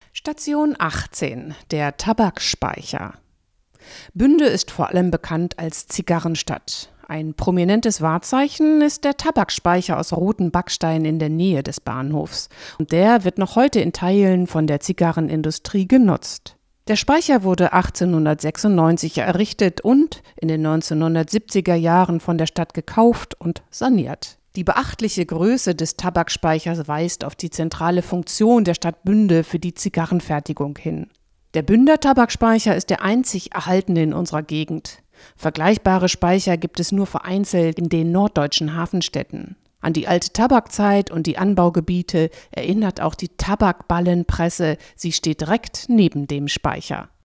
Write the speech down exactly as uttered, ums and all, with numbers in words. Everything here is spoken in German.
Station achtzehn, der Tabakspeicher. Bünde ist vor allem bekannt als Zigarrenstadt. Ein prominentes Wahrzeichen ist der Tabakspeicher aus rotem Backstein in der Nähe des Bahnhofs. Und der wird noch heute in Teilen von der Zigarrenindustrie genutzt. Der Speicher wurde achtzehnhundertsechsundneunzig errichtet und in den neunzehnhundertsiebziger Jahren von der Stadt gekauft und saniert. Die beachtliche Größe des Tabakspeichers weist auf die zentrale Funktion der Stadt Bünde für die Zigarrenfertigung hin. Der Bünder Tabakspeicher ist der einzig erhaltene in unserer Gegend. Vergleichbare Speicher gibt es nur vereinzelt in den norddeutschen Hafenstädten. An die alte Tabakzeit und die Anbaugebiete erinnert auch die Tabakballenpresse, sie steht direkt neben dem Speicher.